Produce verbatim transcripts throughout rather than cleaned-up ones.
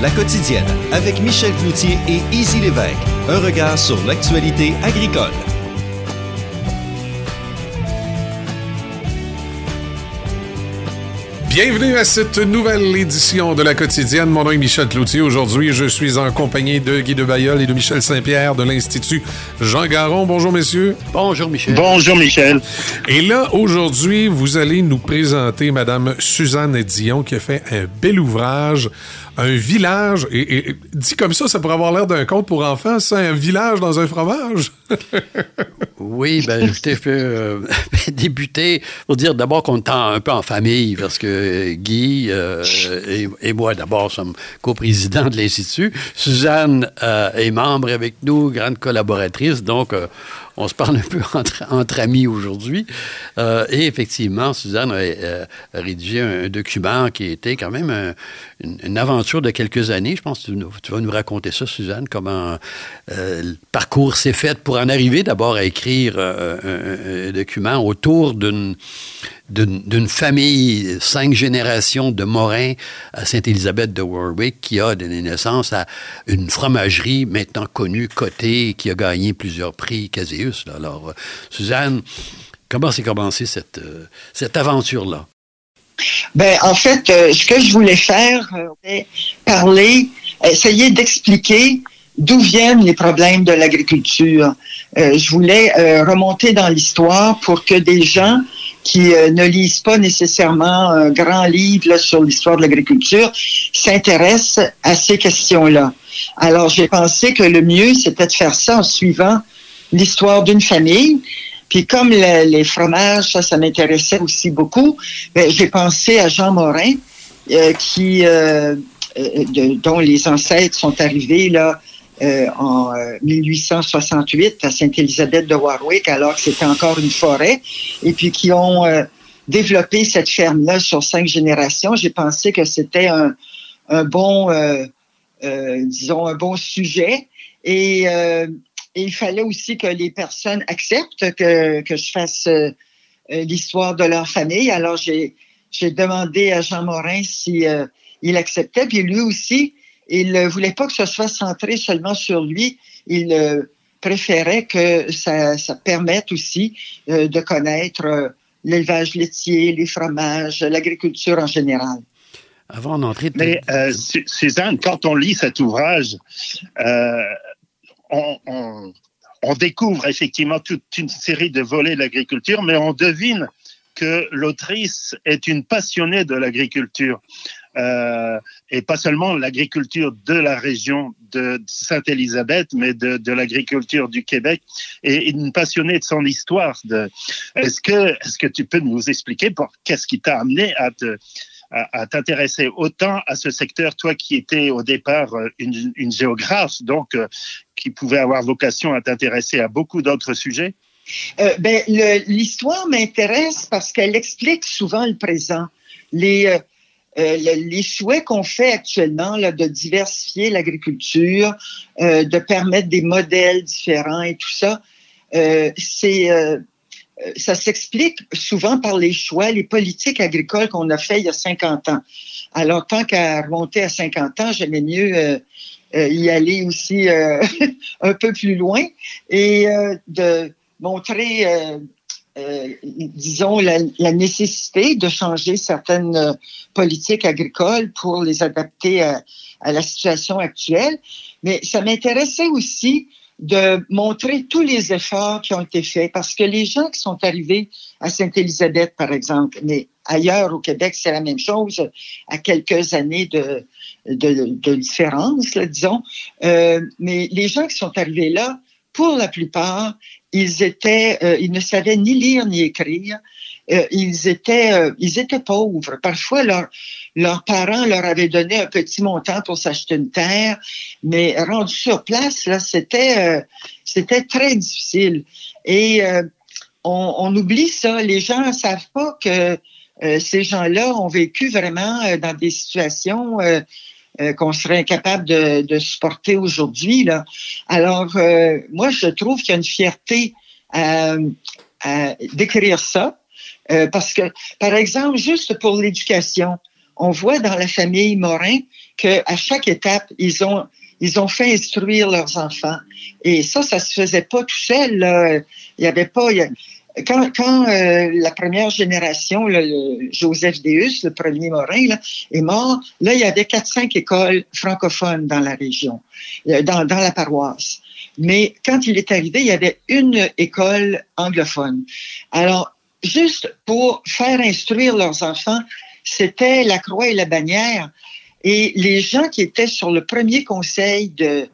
La Quotidienne, avec Michel Cloutier et Izzy Lévesque. Un regard sur l'actualité agricole. Bienvenue à cette nouvelle édition de La Quotidienne. Mon nom est Michel Cloutier. Aujourd'hui, je suis en compagnie de Guy de Bailleul et de Michel Saint-Pierre de l'Institut Jean Garon. Bonjour, messieurs. Bonjour, Michel. Bonjour, Michel. Et là, aujourd'hui, vous allez nous présenter Madame Suzanne Dion qui a fait un bel ouvrage, un village, et, et dit comme ça, ça pourrait avoir l'air d'un conte pour enfants, c'est un village dans un fromage. Oui, ben écoutez, je peux euh, débuter pour dire d'abord qu'on est un peu en famille, parce que Guy euh, et, et moi, d'abord, sommes coprésidents de l'Institut. Suzanne euh, est membre avec nous, grande collaboratrice, donc euh, on se parle un peu entre, entre amis aujourd'hui. Euh, et effectivement, Suzanne a, a, a rédigé un, un document qui était quand même un, une, une aventure de quelques années. Je pense que tu, nous, tu vas nous raconter ça, Suzanne, comment euh, le parcours s'est fait pour en arriver d'abord à écrire euh, un, un, un document autour d'une, d'une, d'une famille, cinq générations de Morin à Sainte-Élisabeth de Warwick, qui a donné naissance à une fromagerie maintenant connue, cotée, qui a gagné plusieurs prix Caséus. Là. Alors, euh, Suzanne, comment s'est commencée cette, euh, cette aventure-là? Ben, en fait, euh, ce que je voulais faire, euh, c'est parler, essayer d'expliquer d'où viennent les problèmes de l'agriculture. Euh, je voulais euh, remonter dans l'histoire pour que des gens qui euh, ne lisent pas nécessairement un grand livre là, sur l'histoire de l'agriculture s'intéressent à ces questions-là. Alors, j'ai pensé que le mieux, c'était de faire ça en suivant l'histoire d'une famille. Puis comme le, les fromages, ça, ça m'intéressait aussi beaucoup, ben, j'ai pensé à Jean Morin, euh, qui, euh, de, dont les ancêtres sont arrivés là euh, en euh, mille huit cent soixante-huit à Sainte-Élisabeth de Warwick, alors que c'était encore une forêt, et puis qui ont euh, développé cette ferme-là sur cinq générations. J'ai pensé que c'était un, un bon, euh, euh, disons, un bon sujet. Et euh, Et il fallait aussi que les personnes acceptent que, que je fasse euh, l'histoire de leur famille. Alors, j'ai, j'ai demandé à Jean Morin si euh, il acceptait. Puis lui aussi, il ne voulait pas que ce soit centré seulement sur lui. Il euh, préférait que ça, ça permette aussi euh, de connaître euh, l'élevage laitier, les fromages, l'agriculture en général. Avant d'entrer... De... Mais euh, Su- Suzanne, quand on lit cet ouvrage... Euh, On, on, on découvre effectivement toute une série de volets de l'agriculture, mais on devine que l'autrice est une passionnée de l'agriculture. Euh, et pas seulement l'agriculture de la région de Sainte-Élisabeth, mais de, de l'agriculture du Québec, et une passionnée de son histoire. De, est-ce que, est-ce que tu peux nous expliquer pour, qu'est-ce qui t'a amené à te... À, à t'intéresser autant à ce secteur, toi qui étais au départ une, une géographe, donc euh, qui pouvait avoir vocation à t'intéresser à beaucoup d'autres sujets? Euh, ben, le, l'histoire m'intéresse parce qu'elle explique souvent le présent. Les, euh, euh, les souhaits qu'on fait actuellement là, de diversifier l'agriculture, euh, de permettre des modèles différents et tout ça, euh, c'est... Euh, ça s'explique souvent par les choix, les politiques agricoles qu'on a fait il y a cinquante ans. Alors, tant qu'à remonter à cinquante ans, j'aimais mieux euh, euh, y aller aussi euh, un peu plus loin et euh, de montrer, euh, euh, disons, la, la nécessité de changer certaines euh, politiques agricoles pour les adapter à, à la situation actuelle. Mais ça m'intéressait aussi de montrer tous les efforts qui ont été faits, parce que les gens qui sont arrivés à Sainte-Élisabeth, par exemple, mais ailleurs au Québec, c'est la même chose, à quelques années de, de, de différence, là, disons, euh, mais les gens qui sont arrivés là, pour la plupart, ils étaient, euh, ils ne savaient ni lire ni écrire. Euh, ils étaient, euh, ils étaient pauvres. Parfois, leur, leurs parents leur avaient donné un petit montant pour s'acheter une terre, mais rendu sur place, là, c'était, euh, c'était très difficile. Et euh, on, on oublie ça. Les gens ne savent pas que euh, ces gens-là ont vécu vraiment euh, dans des situations euh, euh, qu'on serait incapable de, de supporter aujourd'hui, là. Alors, euh, moi, je trouve qu'il y a une fierté à, à décrire ça. Euh, parce que, par exemple, juste pour l'éducation, on voit dans la famille Morin qu'à chaque étape, ils ont, ils ont fait instruire leurs enfants. Et ça, ça se faisait pas tout seul, là. Il y avait pas... Il y a, Quand, quand euh, la première génération, là, le Joseph Deus, le premier Morin, là, est mort, là, il y avait quatre cinq écoles francophones dans la région, euh, dans, dans la paroisse. Mais quand il est arrivé, il y avait une école anglophone. Alors, juste pour faire instruire leurs enfants, c'était la croix et la bannière. Et les gens qui étaient sur le premier conseil de,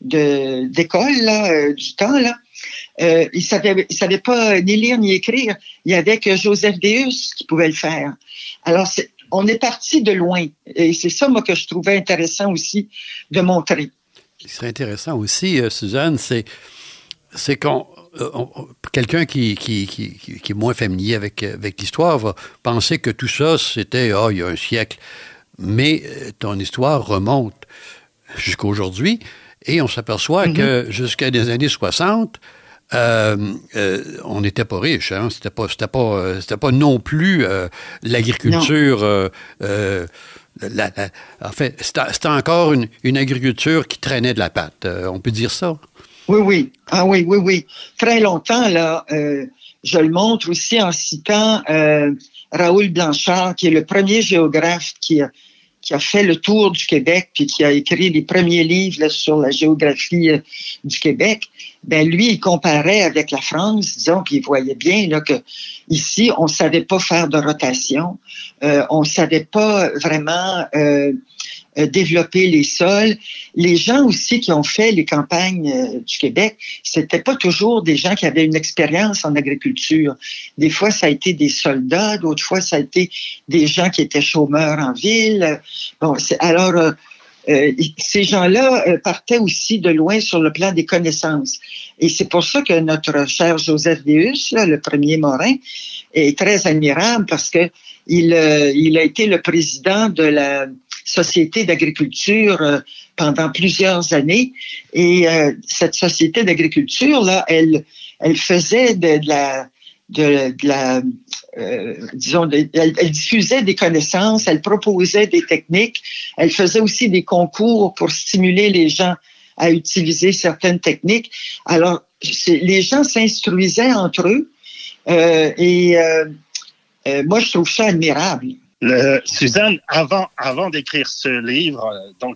de, d'école là, euh, du temps, là, Euh, il ne savait, il savait pas ni lire ni écrire. Il n'y avait que Joseph Deus qui pouvait le faire. Alors, c'est, on est parti de loin. Et c'est ça, moi, que je trouvais intéressant aussi de montrer. Ce qui serait intéressant aussi, euh, Suzanne, c'est, c'est qu'on... Euh, on, quelqu'un qui, qui, qui, qui est moins familier avec, avec l'histoire va penser que tout ça, c'était, ah, oh, il y a un siècle. Mais euh, ton histoire remonte jusqu'à aujourd'hui. Et on s'aperçoit mm-hmm. que jusqu'à les années soixante, euh, euh, on n'était pas riche. Hein? C'était pas, c'était pas, euh, c'était pas non plus euh, l'agriculture. Euh, euh, la, la, en fait, c'était, c'était encore une, une agriculture qui traînait de la patte. Euh, on peut dire ça? Oui, oui. Ah oui, oui, oui. Très longtemps, là, euh, je le montre aussi en citant euh, Raoul Blanchard, qui est le premier géographe qui a qui a fait le tour du Québec puis qui a écrit les premiers livres là, sur la géographie euh, du Québec. Ben lui, il comparait avec la France, disons, puis il voyait bien là que ici, on savait pas faire de rotation, euh, on savait pas vraiment euh, euh, développer les sols. Les gens aussi qui ont fait les campagnes euh, du Québec, c'était pas toujours des gens qui avaient une expérience en agriculture. Des fois, ça a été des soldats, d'autres fois, ça a été des gens qui étaient chômeurs en ville. Bon, c'est, alors, euh, euh, ces gens-là euh, partaient aussi de loin sur le plan des connaissances. Et c'est pour ça que notre cher Joseph Deus, là, le premier Morin, est très admirable parce que il, euh, il a été le président de la Société d'agriculture euh, pendant plusieurs années. Et euh, cette Société d'agriculture, là, elle, elle faisait de, de la... de, de la Euh, disons, de, elle, elle diffusait des connaissances, elle proposait des techniques, elle faisait aussi des concours pour stimuler les gens à utiliser certaines techniques. Alors, c'est, les gens s'instruisaient entre eux euh, et euh, euh, moi, je trouve ça admirable. Le, Suzanne, avant, avant d'écrire ce livre, donc,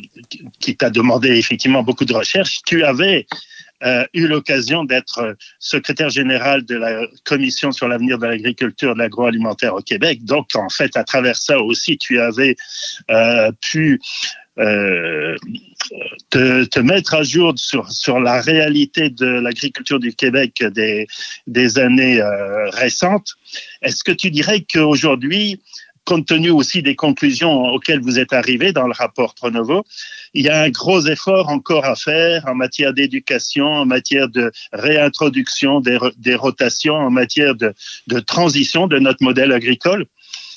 qui t'a demandé effectivement beaucoup de recherches, tu avais Euh, eu l'occasion d'être secrétaire général de la Commission sur l'avenir de l'agriculture et de l'agroalimentaire au Québec. Donc, en fait, à travers ça aussi, tu avais euh, pu euh, te, te mettre à jour sur, sur la réalité de l'agriculture du Québec des, des années euh, récentes. Est-ce que tu dirais qu'aujourd'hui, compte tenu aussi des conclusions auxquelles vous êtes arrivés dans le rapport Pronovo, il y a un gros effort encore à faire en matière d'éducation, en matière de réintroduction des, des rotations, en matière de, de transition de notre modèle agricole?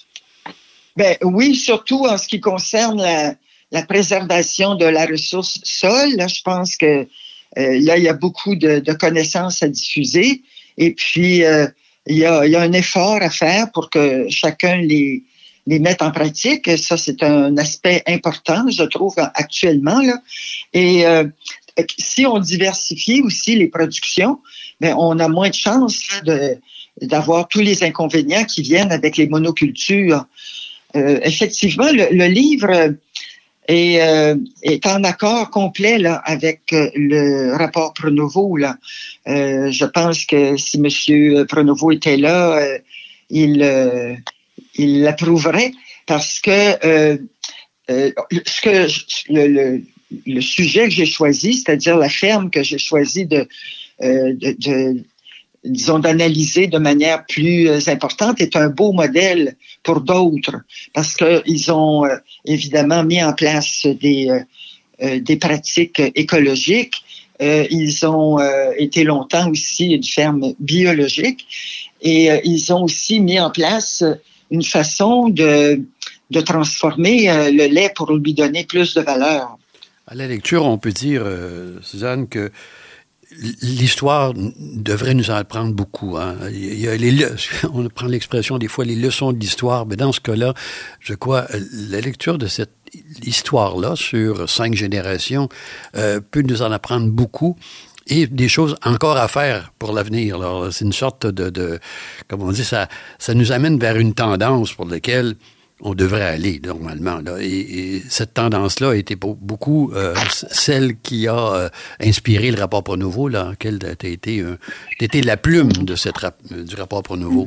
Ben oui, surtout en ce qui concerne la, la préservation de la ressource sol. Là, je pense que euh, là, il y a beaucoup de, de connaissances à diffuser. Et puis, euh, il y a, il y a un effort à faire pour que chacun les les mettre en pratique. Ça, c'est un aspect important, je trouve, actuellement, là. Et euh, si on diversifie aussi les productions, ben, on a moins de chances là, de, d'avoir tous les inconvénients qui viennent avec les monocultures. Euh, effectivement, le, le livre est, euh, est en accord complet là, avec le rapport Pronovo. Là. Euh, je pense que si M. Pronovo était là, euh, il... Euh, il l'approuverait parce que, euh, euh, ce que le, le, le sujet que j'ai choisi, c'est-à-dire la ferme que j'ai choisi de, euh, de, de, disons, d'analyser de manière plus importante, est un beau modèle pour d'autres parce qu'ils ont euh, évidemment mis en place des, euh, des pratiques écologiques. Euh, ils ont euh, été longtemps aussi une ferme biologique et euh, ils ont aussi mis en place une façon de, de transformer euh, le lait pour lui donner plus de valeur. À la lecture, on peut dire, euh, Suzanne, que l'histoire devrait nous en apprendre beaucoup. Hein. Il y a les, on prend l'expression des fois les leçons de l'histoire, mais dans ce cas-là, je crois, la lecture de cette histoire-là sur cinq générations euh, peut nous en apprendre beaucoup. Et des choses encore à faire pour l'avenir. Alors, c'est une sorte de, de comme on dit, ça, ça nous amène vers une tendance pour laquelle on devrait aller normalement. Là. Et, et cette tendance-là a été beaucoup euh, celle qui a euh, inspiré le rapport Pronovo, là, lequel tu as été, euh, été la plume de cette rap- du rapport Pronovo.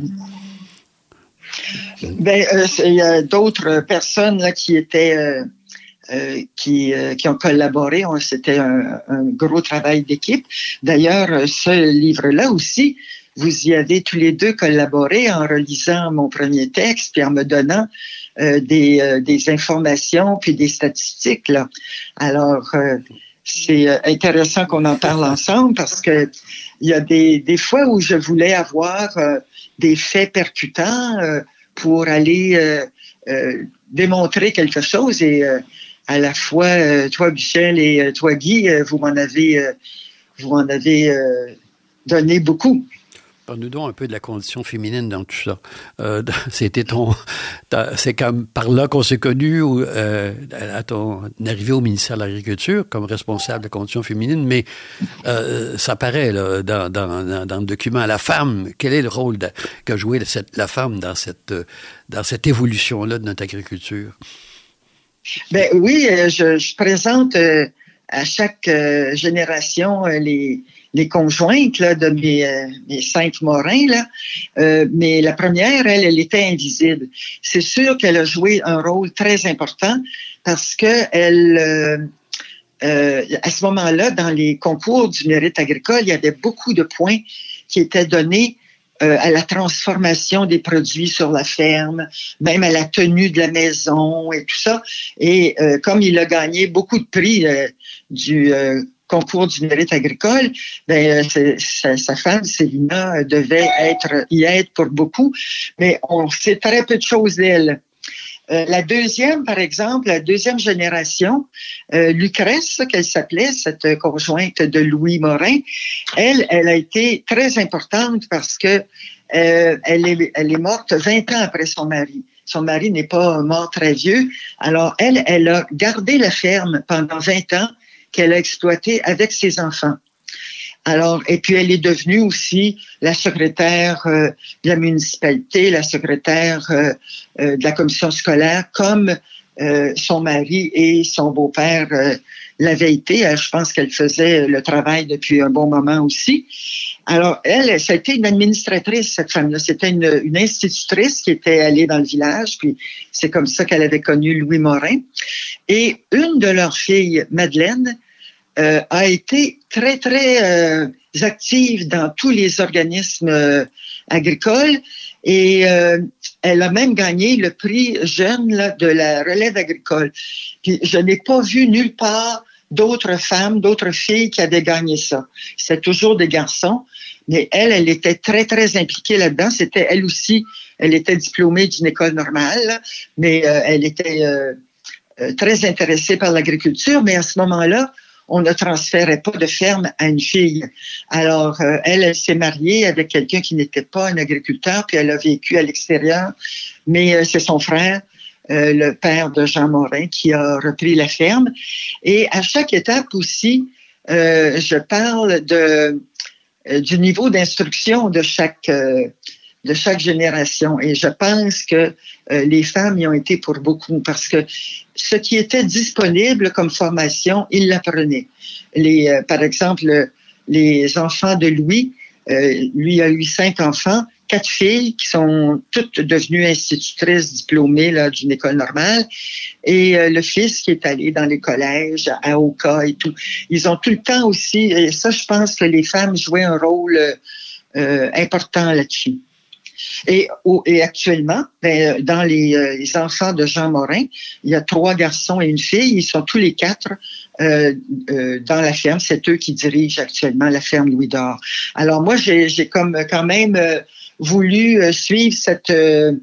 Ben, euh, il y a d'autres personnes là, qui étaient euh, euh, qui, euh, qui ont collaboré. On, c'était un, un gros travail d'équipe. D'ailleurs, ce livre-là aussi, vous y avez tous les deux collaboré en relisant mon premier texte puis en me donnant euh, des, euh, des informations puis des statistiques. Là. Alors, euh, c'est intéressant qu'on en parle ensemble parce que il y a des, des fois où je voulais avoir euh, des faits percutants euh, pour aller euh, euh, démontrer quelque chose et euh, à la fois euh, toi Michel et euh, toi Guy, euh, vous m'en avez euh, vous m'en avez euh, donné beaucoup. Parle-nous donc un peu de la condition féminine dans tout ça. Euh, c'était ton, ta, c'est comme par là qu'on s'est connus euh, à ton arrivée au ministère de l'Agriculture comme responsable de la condition féminine, mais euh, ça paraît là, dans, dans, dans le document. La femme, quel est le rôle de, qu'a joué cette, la femme dans cette, dans cette évolution-là de notre agriculture? Ben oui, je, je présente euh, à chaque euh, génération euh, les les conjointes là, de mes, euh, mes cinq Morins, là. Euh, mais la première, elle, elle était invisible. C'est sûr qu'elle a joué un rôle très important parce que elle, euh, euh, à ce moment-là, dans les concours du mérite agricole, il y avait beaucoup de points qui étaient donnés euh, à la transformation des produits sur la ferme, même à la tenue de la maison et tout ça. Et euh, comme il a gagné beaucoup de prix euh, du euh, concours du mérite agricole, ben, c'est, sa, sa femme, Célina, devait être, y être pour beaucoup, mais on sait très peu de choses d'elle. Euh, la deuxième, par exemple, la deuxième génération, euh, Lucrèce, qu'elle s'appelait, cette conjointe de Louis Morin, elle, elle a été très importante parce que euh, elle est, elle est morte vingt ans après son mari. Son mari n'est pas mort très vieux. Alors, elle, elle a gardé la ferme pendant vingt ans qu'elle a exploité avec ses enfants. Alors, et puis elle est devenue aussi la secrétaire euh, de la municipalité, la secrétaire euh, euh, de la commission scolaire, comme euh, son mari et son beau-père euh, l'avaient été. Je pense qu'elle faisait le travail depuis un bon moment aussi. Alors, elle, ça a été une administratrice, cette femme-là. C'était une, une institutrice qui était allée dans le village, puis c'est comme ça qu'elle avait connu Louis Morin. Et une de leurs filles, Madeleine, euh, a été très, très euh, active dans tous les organismes euh, agricoles et euh, elle a même gagné le prix jeune là, de la relève agricole. Puis je n'ai pas vu nulle part d'autres femmes, d'autres filles qui avaient gagné ça. C'était toujours des garçons, mais elle, elle était très, très impliquée là-dedans. C'était elle aussi, elle était diplômée d'une école normale, là, mais euh, elle était euh, euh, très intéressée par l'agriculture, mais à ce moment-là, on ne transférait pas de ferme à une fille. Alors, euh, elle, elle s'est mariée avec quelqu'un qui n'était pas un agriculteur, puis elle a vécu à l'extérieur, mais euh, c'est son frère, euh, le père de Jean Morin, qui a repris la ferme. Et à chaque étape aussi, euh, je parle de euh, du niveau d'instruction de chaque euh, de chaque génération. Et je pense que euh, les femmes y ont été pour beaucoup parce que ce qui était disponible comme formation, ils l'apprenaient. Les, euh, par exemple, les enfants de Louis, euh, lui a eu cinq enfants, quatre filles qui sont toutes devenues institutrices diplômées là, d'une école normale, et euh, le fils qui est allé dans les collèges à Oka et tout. Ils ont tout le temps aussi, et ça, je pense que les femmes jouaient un rôle euh, important là-dessus. Et, et actuellement, ben, dans les, euh, les enfants de Jean Morin, il y a trois garçons et une fille. Ils sont tous les quatre euh, euh, dans la ferme. C'est eux qui dirigent actuellement la ferme Louis d'Or. Alors moi, j'ai, j'ai comme quand même euh, voulu euh, suivre cette, euh,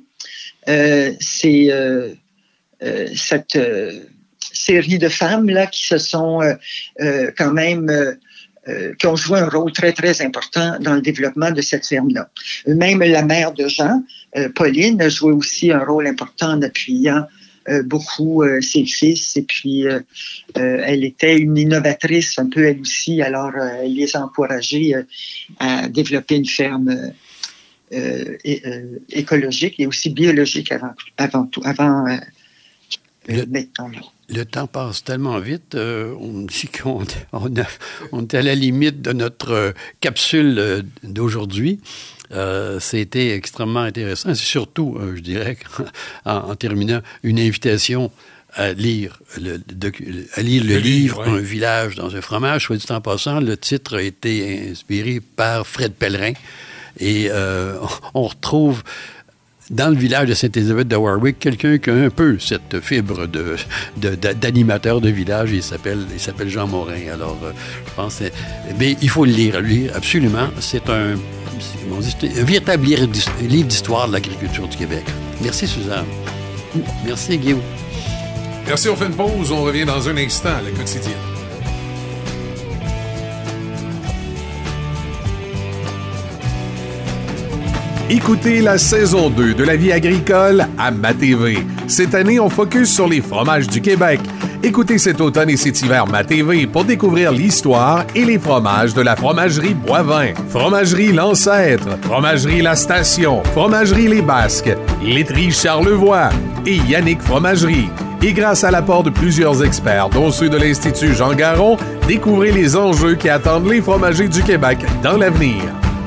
euh, ces, euh, euh, cette euh, série de femmes là qui se sont euh, euh, quand même euh, euh, qui ont joué un rôle très, très important dans le développement de cette ferme-là. Même la mère de Jean, euh, Pauline, a joué aussi un rôle important en appuyant euh, beaucoup euh, ses fils. Et puis, euh, euh, elle était une innovatrice un peu elle aussi. Alors, euh, elle les a encouragés euh, à développer une ferme euh, euh, é- euh, écologique et aussi biologique avant, avant tout, avant euh, Le- euh, maintenant. Là. Le temps passe tellement vite, euh, on me dit qu'on on a, on est à la limite de notre euh, capsule euh, d'aujourd'hui. Euh, c'était extrêmement intéressant. C'est surtout, euh, je dirais, en, en terminant, une invitation à lire le, docu- à lire le, Le livre, livre, ouais. Un village dans un fromage. Soit dit en passant, le titre a été inspiré par Fred Pellerin. Et euh, on retrouve dans le village de Sainte-Élisabeth de Warwick, quelqu'un qui a un peu cette fibre de, de, de, d'animateur de village. Il s'appelle, il s'appelle Jean Morin. Alors, euh, je pense que mais il faut le lire, lui, absolument. C'est un, c'est, on dit, c'est un véritable livre d'histoire de l'agriculture du Québec. Merci, Suzanne. Merci, Guillaume. Merci, on fait une pause. On revient dans un instant à la quotidienne. Écoutez la saison deux de La vie agricole à Ma T V. Cette année, on focus sur les fromages du Québec. Écoutez cet automne et cet hiver Ma T V pour découvrir l'histoire et les fromages de la fromagerie Boivin, fromagerie L'Ancêtre, fromagerie La Station, fromagerie Les Basques, laiterie Charlevoix et Yannick Fromagerie. Et grâce à l'apport de plusieurs experts, dont ceux de l'Institut Jean Garon, découvrez les enjeux qui attendent les fromagers du Québec dans l'avenir.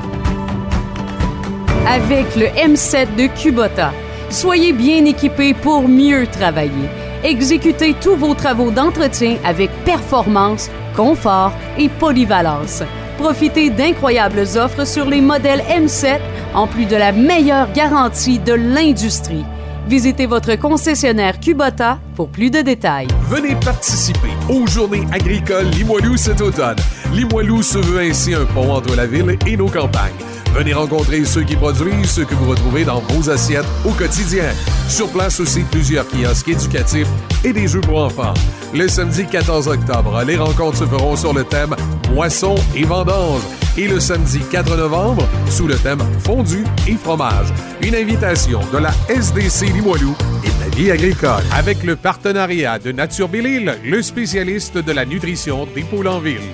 Avec le M sept de Kubota, soyez bien équipés pour mieux travailler. Exécutez tous vos travaux d'entretien avec performance, confort et polyvalence. Profitez d'incroyables offres sur les modèles M sept, en plus de la meilleure garantie de l'industrie. Visitez votre concessionnaire Kubota pour plus de détails. Venez participer aux Journées agricoles Limoilou cet automne. Limoilou se veut ainsi un pont entre la ville et nos campagnes. Venez rencontrer ceux qui produisent ce que vous retrouvez dans vos assiettes au quotidien. Sur place aussi, plusieurs kiosques éducatifs et des jeux pour enfants. Le samedi quatorze octobre, les rencontres se feront sur le thème Moisson et vendange. Et le samedi quatre novembre, sous le thème Fondu et fromage. Une invitation de la S D C Limoilou et de La vie agricole. Avec le partenariat de Nature Belle-Île, le spécialiste de la nutrition des poules en ville.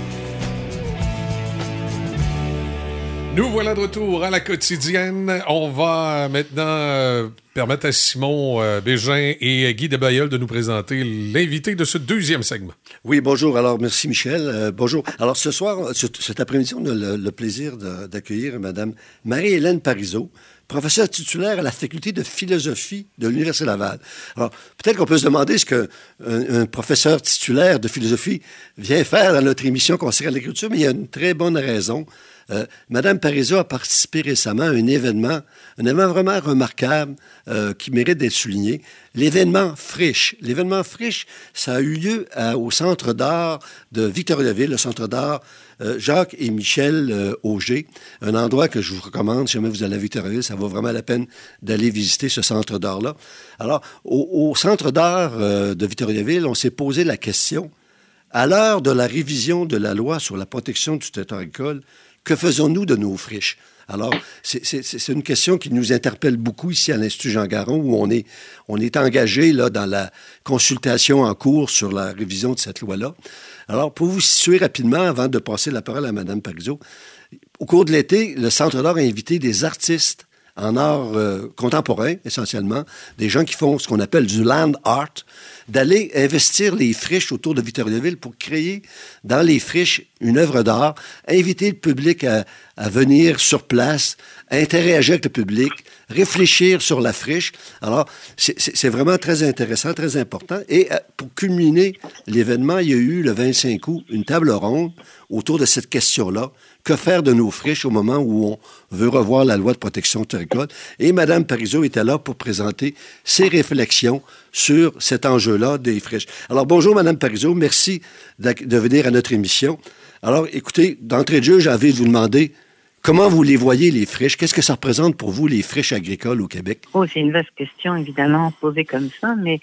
Nous voilà de retour à la quotidienne. On va maintenant euh, permettre à Simon euh, Bégin et Guy Desbailleul de nous présenter l'invité de ce deuxième segment. Oui, bonjour. Alors, merci Michel. Euh, bonjour. Alors, ce soir, ce, cet après-midi, on a le, le plaisir de, d'accueillir Mme Marie-Hélène Parizeau, professeure titulaire à la faculté de philosophie de l'Université Laval. Alors, peut-être qu'on peut se demander ce qu'un un professeur titulaire de philosophie vient faire dans notre émission consacrée à l'agriculture, mais il y a une très bonne raison. Euh, Madame Parizeau a participé récemment à un événement, un événement vraiment remarquable euh, qui mérite d'être souligné, l'événement Friche. L'événement Friche, ça a eu lieu à, au Centre d'art de Victoriaville, le Centre d'art euh, Jacques et Michel euh, Auger, un endroit que je vous recommande, si jamais vous allez à Victoriaville, ça vaut vraiment la peine d'aller visiter ce Centre d'art-là. Alors, au, au Centre d'art euh, de Victoriaville, on s'est posé la question, à l'heure de la révision de la loi sur la protection du territoire agricole, que faisons-nous de nos friches? Alors, c'est, c'est, c'est une question qui nous interpelle beaucoup ici à l'Institut Jean Garon, où on est, on est engagé là, dans la consultation en cours sur la révision de cette loi-là. Alors, pour vous situer rapidement, avant de passer la parole à Mme Parizeau, au cours de l'été, le Centre d'art a invité des artistes en art euh, contemporain, essentiellement, des gens qui font ce qu'on appelle du land art, d'aller investir les friches autour de Victoriaville pour créer dans les friches une œuvre d'art, inviter le public à, à venir sur place, interagir avec le public, réfléchir sur la friche. Alors, c'est, c'est, c'est vraiment très intéressant, très important. Et euh, pour culminer l'événement, il y a eu le vingt-cinq août une table ronde autour de cette question-là. Que faire de nos friches au moment où on veut revoir la loi de protection territoriale? Et Mme Parizeau était là pour présenter ses réflexions sur cet enjeu-là des friches. Alors, bonjour, Mme Parizeau. Merci de venir à notre émission. Alors, écoutez, d'entrée de jeu, j'ai envie de vous demander comment vous les voyez, les friches? Qu'est-ce que ça représente pour vous, les friches agricoles au Québec? Oh, c'est une vaste question, évidemment, posée comme ça, mais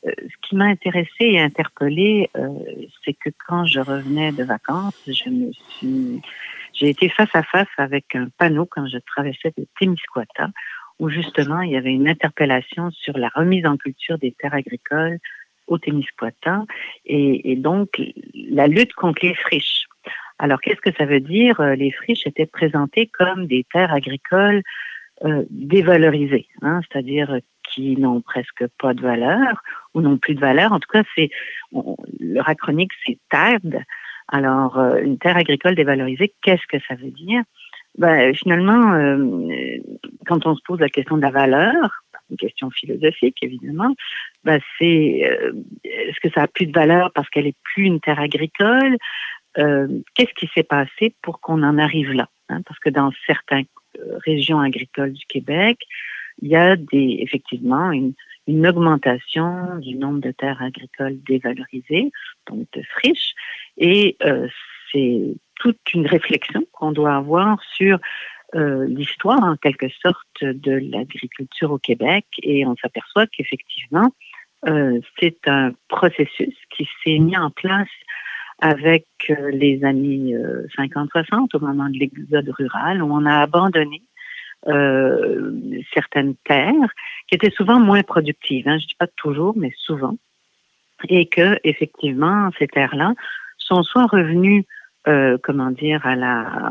euh, ce qui m'a intéressée et interpellée, euh, c'est que quand je revenais de vacances, je me suis, j'ai été face à face avec un panneau quand je traversais de Témiscouata, où justement il y avait une interpellation sur la remise en culture des terres agricoles au Témiscouata et, et donc la lutte contre les friches. Alors qu'est-ce que ça veut dire? Les friches étaient présentées comme des terres agricoles euh, dévalorisées, hein, c'est-à-dire qui n'ont presque pas de valeur ou n'ont plus de valeur. En tout cas, c'est on, leur acronyme, c'est T A D. Alors, euh, une terre agricole dévalorisée, qu'est-ce que ça veut dire? Ben, finalement, euh, quand on se pose la question de la valeur, une question philosophique, évidemment, ben, c'est euh, est-ce que ça a plus de valeur parce qu'elle est plus une terre agricole? Euh, qu'est-ce qui s'est passé pour qu'on en arrive là? Hein? Parce que dans certaines euh, régions agricoles du Québec, il y a des, effectivement une, une augmentation du nombre de terres agricoles dévalorisées, donc de friches, et euh, c'est toute une réflexion qu'on doit avoir sur euh, l'histoire, en quelque sorte, de l'agriculture au Québec, et on s'aperçoit qu'effectivement, euh, c'est un processus qui s'est mis en place avec euh, les années euh, cinquante soixante, au moment de l'exode rural, où on a abandonné Euh, certaines terres qui étaient souvent moins productives, hein, je dis pas toujours, mais souvent, et que effectivement ces terres-là sont soit revenues, euh, comment dire, à la,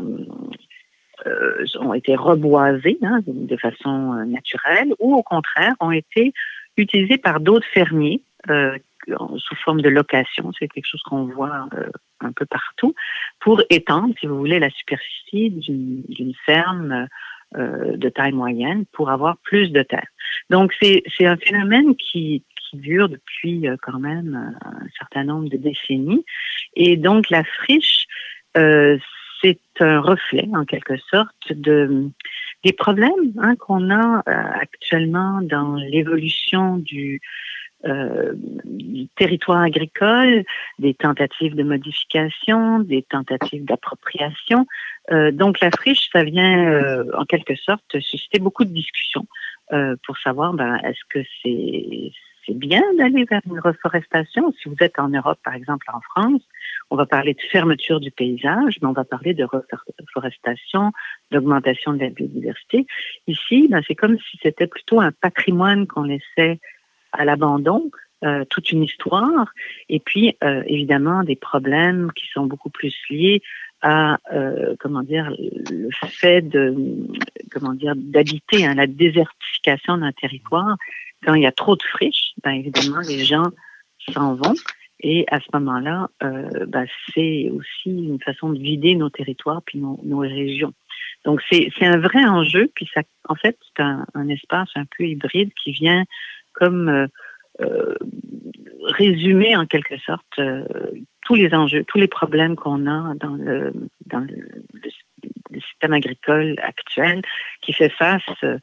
euh, ont été reboisées hein, de façon naturelle, ou au contraire ont été utilisées par d'autres fermiers euh, sous forme de location. C'est quelque chose qu'on voit euh, un peu partout pour étendre, si vous voulez, la superficie d'une, d'une ferme. Euh, Euh, de taille moyenne pour avoir plus de terre. Donc, c'est, c'est un phénomène qui, qui dure depuis euh, quand même euh, un certain nombre de décennies. Et donc, la friche, euh, c'est un reflet, en quelque sorte, de, des problèmes hein, qu'on a euh, actuellement dans l'évolution du, euh, du territoire agricole, des tentatives de modification, des tentatives d'appropriation. Euh, donc la friche, ça vient euh, en quelque sorte susciter beaucoup de discussions euh, pour savoir ben, est-ce que c'est, c'est bien d'aller vers une reforestation? Si vous êtes en Europe, par exemple en France, on va parler de fermeture du paysage, mais on va parler de reforestation, d'augmentation de la biodiversité. Ici, ben, c'est comme si c'était plutôt un patrimoine qu'on laissait à l'abandon, euh, toute une histoire, et puis euh, évidemment des problèmes qui sont beaucoup plus liés à euh, comment dire le fait de comment dire d'habiter hein, la désertification d'un territoire. Quand il y a trop de friches, ben évidemment les gens s'en vont, et à ce moment-là, euh, ben, c'est aussi une façon de vider nos territoires puis nos, nos régions. Donc c'est c'est un vrai enjeu, puis ça en fait c'est un, un espace un peu hybride qui vient comme euh, euh, résumer en quelque sorte euh, tous les enjeux, tous les problèmes qu'on a dans le dans le, le, le système agricole actuel, qui fait face euh,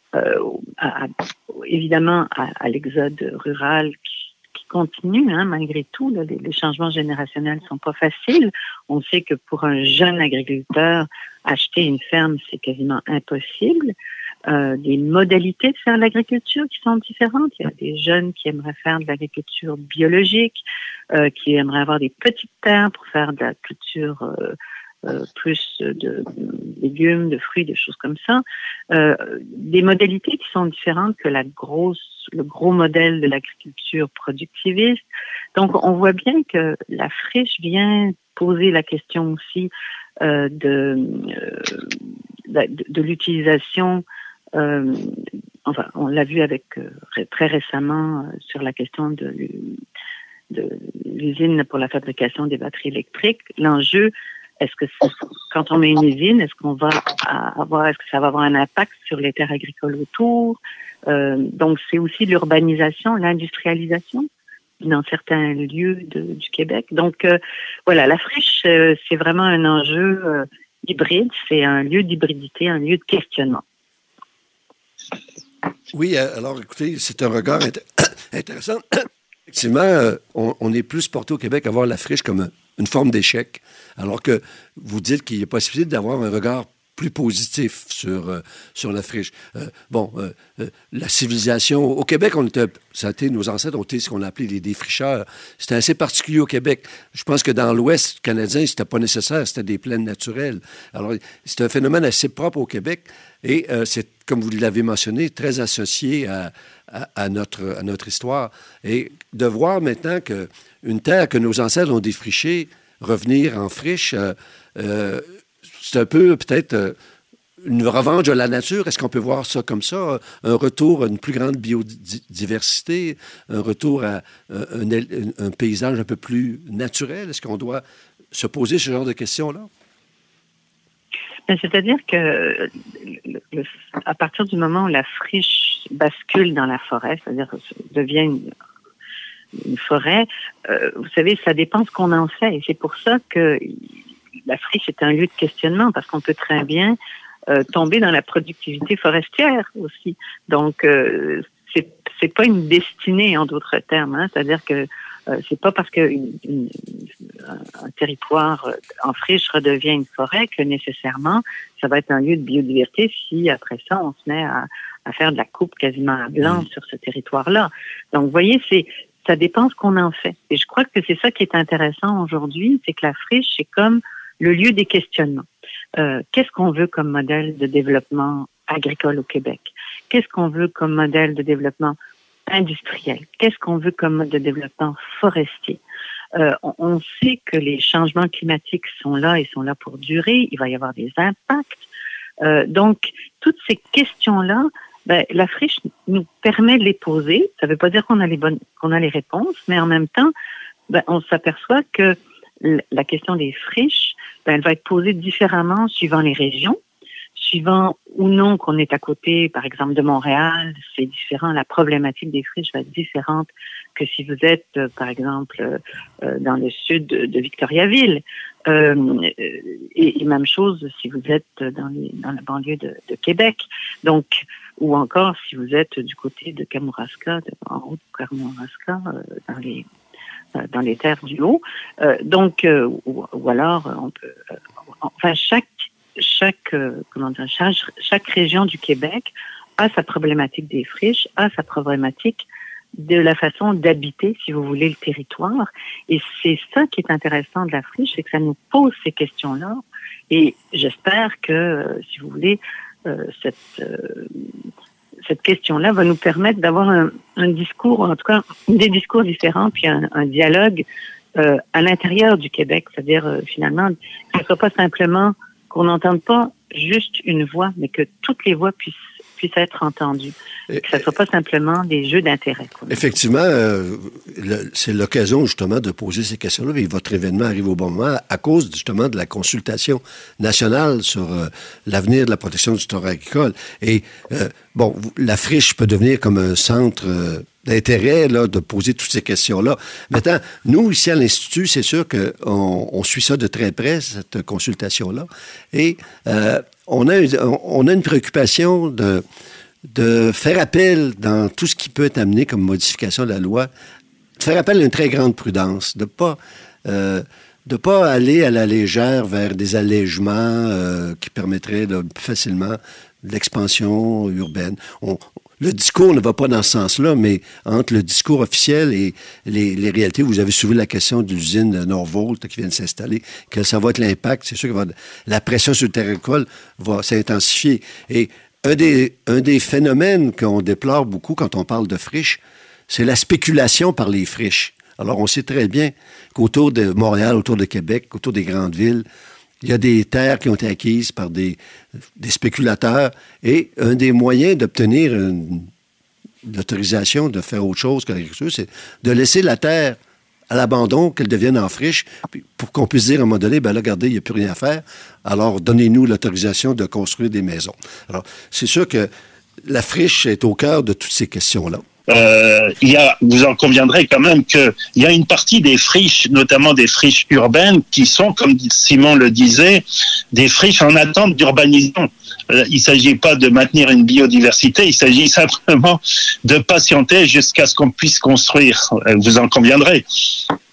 à, à, évidemment à, à l'exode rural qui, qui continue hein, malgré tout. Là, les, les changements générationnels sont pas faciles. On sait que pour un jeune agriculteur, acheter une ferme, c'est quasiment impossible. Euh, des modalités de faire l'agriculture qui sont différentes. Il y a des jeunes qui aimeraient faire de l'agriculture biologique, euh, qui aimeraient avoir des petites terres pour faire de la culture euh, euh, plus de légumes, de fruits, des choses comme ça. Euh, des modalités qui sont différentes que la grosse, le gros modèle de l'agriculture productiviste. Donc, on voit bien que la friche vient poser la question aussi euh, de, euh, de, de l'utilisation. Euh, enfin, on l'a vu avec euh, très récemment euh, sur la question de, de l'usine pour la fabrication des batteries électriques. L'enjeu, est-ce que c'est, quand on met une usine, est-ce qu'on va avoir, est-ce que ça va avoir un impact sur les terres agricoles autour? Euh, donc, c'est aussi l'urbanisation, l'industrialisation dans certains lieux de, du Québec. Donc, euh, voilà, la friche, euh, c'est vraiment un enjeu euh, hybride. C'est un lieu d'hybridité, un lieu de questionnement. Oui, alors écoutez, c'est un regard int- intéressant. Effectivement, euh, on, on est plus porté au Québec à voir la friche comme un, une forme d'échec, alors que vous dites qu'il y a possibilité d'avoir un regard plus positif sur, euh, sur la friche. Euh, bon, euh, euh, la civilisation... Au Québec, on était, ça a été, nos ancêtres ont été ce qu'on appelait les défricheurs. C'était assez particulier au Québec. Je pense que dans l'Ouest canadien, c'était pas nécessaire, c'était des plaines naturelles. Alors, c'est un phénomène assez propre au Québec et euh, c'est, comme vous l'avez mentionné, très associé à, à, à, notre, à notre histoire. Et de voir maintenant qu'une terre que nos ancêtres ont défrichée, revenir en friche... Euh, euh, c'est un peu, peut-être, euh, une revanche de la nature. Est-ce qu'on peut voir ça comme ça? Un retour à une plus grande biodiversité, un retour à un, un, un paysage un peu plus naturel? Est-ce qu'on doit se poser ce genre de questions-là? C'est-à-dire que le, le, à partir du moment où la friche bascule dans la forêt, c'est-à-dire devient une, une forêt, euh, vous savez, ça dépend ce qu'on en fait. Et c'est pour ça que la friche est un lieu de questionnement, parce qu'on peut très bien euh, tomber dans la productivité forestière aussi. Donc, euh, c'est, c'est pas une destinée, en d'autres termes. Hein, c'est-à-dire que euh, c'est pas parce que une, une, un territoire en friche redevient une forêt que nécessairement ça va être un lieu de biodiversité si après ça on se met à, à faire de la coupe quasiment à blanc mmh. sur ce territoire-là. Donc, vous voyez, c'est ça dépend ce qu'on en fait. Et je crois que c'est ça qui est intéressant aujourd'hui, c'est que la friche, c'est comme le lieu des questionnements. Euh, qu'est-ce qu'on veut comme modèle de développement agricole au Québec? Qu'est-ce qu'on veut comme modèle de développement industriel? Qu'est-ce qu'on veut comme mode de développement forestier? Euh, on, on sait que les changements climatiques sont là et sont là pour durer. Il va y avoir des impacts. Euh, donc, toutes ces questions-là, ben, la friche nous permet de les poser. Ça ne veut pas dire qu'on a les bonnes, qu'on a les réponses, mais en même temps, ben, on s'aperçoit que la question des friches, ben, elle va être posée différemment suivant les régions, suivant ou non qu'on est à côté, par exemple, de Montréal, c'est différent. La problématique des friches va être différente que si vous êtes, euh, par exemple, euh, dans le sud de, de Victoriaville. Euh, et, et même chose si vous êtes dans, les, dans la banlieue de, de Québec. Donc, ou encore si vous êtes du côté de Kamouraska, de, en haut de Kamouraska, euh, dans les dans les terres du Haut. Euh, donc, euh, ou, ou alors, on peut... Euh, enfin, chaque, chaque, euh, comment dire, chaque, chaque région du Québec a sa problématique des friches, a sa problématique de la façon d'habiter, si vous voulez, le territoire. Et c'est ça qui est intéressant de la friche, c'est que ça nous pose ces questions-là. Et j'espère que, euh, si vous voulez, euh, cette... Euh, cette question-là va nous permettre d'avoir un, un discours, en tout cas des discours différents, puis un, un dialogue euh, à l'intérieur du Québec, c'est-à-dire euh, finalement que ce soit pas simplement qu'on n'entende pas juste une voix, mais que toutes les voix puissent puissent être entendues, et, que ça soit pas simplement des jeux d'intérêt. Quoi. Effectivement, euh, le, c'est l'occasion justement de poser ces questions-là, et votre événement arrive au bon moment à cause justement de la consultation nationale sur euh, l'avenir de la protection du territoire agricole. Et euh, bon, la friche peut devenir comme un centre euh, d'intérêt là, de poser toutes ces questions-là. Maintenant, nous, ici à l'Institut, c'est sûr qu'on on suit ça de très près, cette consultation-là, et euh, on a, on a une préoccupation de, de faire appel dans tout ce qui peut être amené comme modification de la loi, de faire appel à une très grande prudence, de ne pas, euh, de pas aller à la légère vers des allègements euh, qui permettraient de, plus facilement l'expansion urbaine. On, Le discours ne va pas dans ce sens-là, mais entre le discours officiel et les, les réalités, vous avez soulevé la question de l'usine Norvolt qui vient de s'installer, que ça va être l'impact. C'est sûr que va, la pression sur le terrain agricole va s'intensifier. Et un des, un des phénomènes qu'on déplore beaucoup quand on parle de friches, c'est la spéculation par les friches. Alors, on sait très bien qu'autour de Montréal, autour de Québec, autour des grandes villes, il y a des terres qui ont été acquises par des, des spéculateurs et un des moyens d'obtenir une, une autorisation de faire autre chose que l'agriculture, c'est de laisser la terre à l'abandon, qu'elle devienne en friche, pour qu'on puisse dire à un moment donné, ben là, regardez, il n'y a plus rien à faire, alors donnez-nous l'autorisation de construire des maisons. Alors, c'est sûr que la friche est au cœur de toutes ces questions-là. Euh, il y a, vous en conviendrez quand même que il y a une partie des friches, notamment des friches urbaines, qui sont, comme Simon le disait, des friches en attente d'urbanisation. Euh, il ne s'agit pas de maintenir une biodiversité, il s'agit simplement de patienter jusqu'à ce qu'on puisse construire. Vous en conviendrez.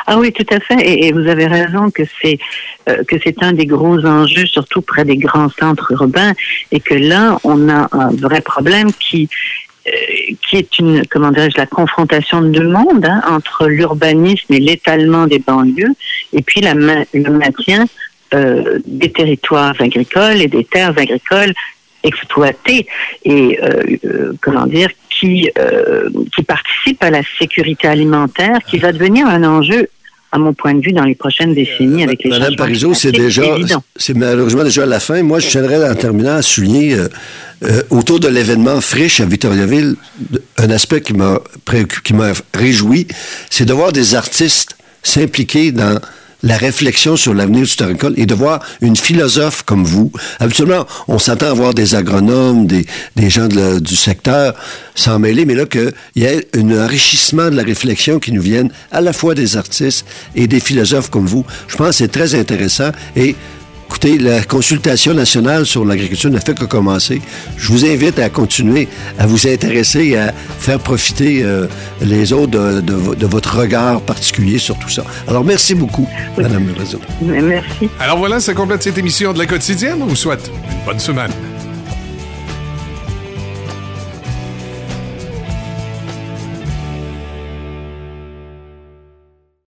Ah oui, tout à fait. Et, et vous avez raison que c'est euh, que c'est un des gros enjeux, surtout près des grands centres urbains, et que là, on a un vrai problème qui euh, qui est une, comment dirais-je, la confrontation de deux mondes hein, entre l'urbanisme et l'étalement des banlieues, et puis la, le maintien euh, des territoires agricoles et des terres agricoles exploitées et euh, euh, comment dire qui euh, qui participent à la sécurité alimentaire, qui va devenir un enjeu, à mon point de vue, dans les prochaines décennies avec les Madame Parizeau, c'est déjà, c'est malheureusement déjà à la fin. Moi, je tiendrais en terminant à souligner euh, euh, autour de l'événement Friche à Victoriaville, un aspect qui m'a préoccupé, qui m'a réjoui, c'est de voir des artistes s'impliquer dans la réflexion sur l'avenir du terre agricole et de voir une philosophe comme vous. Habituellement, on s'attend à voir des agronomes, des, des gens de la, du secteur s'en mêler, mais là, qu'il y ait un enrichissement de la réflexion qui nous vienne à la fois des artistes et des philosophes comme vous. Je pense que c'est très intéressant et écoutez, la consultation nationale sur l'agriculture ne fait que commencer. Je vous invite à continuer à vous intéresser et à faire profiter euh, les autres de, de, de votre regard particulier sur tout ça. Alors, merci beaucoup, oui. Madame Parizeau. Merci. Alors voilà, ça complète cette émission de La Quotidienne. On vous souhaite une bonne semaine.